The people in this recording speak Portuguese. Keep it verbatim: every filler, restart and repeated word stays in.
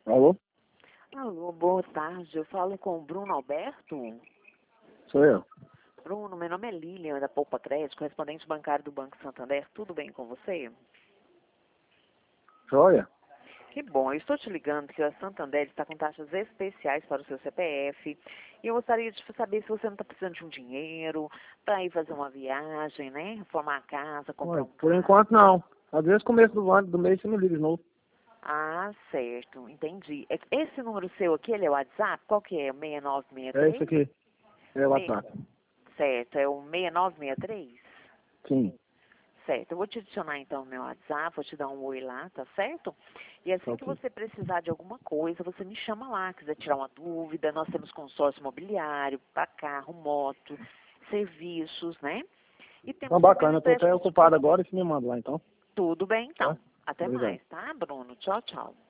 Alô? Alô, boa tarde. Eu falo com o Bruno Alberto. Sou eu. Bruno, meu nome é Lilian, da Poupa Crédito, correspondente bancário do Banco Santander. Tudo bem com você? Joia? Que bom. Eu estou te ligando que a Santander está com taxas especiais para o seu C P F. E eu gostaria de saber se você não está precisando de um dinheiro para ir fazer uma viagem, né? Reformar a casa, comprar Ué, um por carro. enquanto não. Às vezes começo do ano, do mês, você me liga de novo. Ah, certo. Entendi. É- Esse número seu aqui, ele é o WhatsApp? Qual que é? seis nove seis É isso três? aqui. É o Me- WhatsApp. Certo. É o seis nove seis três? Sim. Certo, eu vou te adicionar então no meu WhatsApp, vou te dar um oi lá, tá certo? E assim que Ok. você precisar de alguma coisa, você me chama lá, quiser tirar uma dúvida, nós temos consórcio imobiliário, para carro, moto, serviços, né? E Então, temos também os bacana. Eu tô até empréstimos de ocupado agora e você me manda lá, então. tudo bem Tá? então. Até Obrigado. mais, tá, Bruno? Tchau, tchau.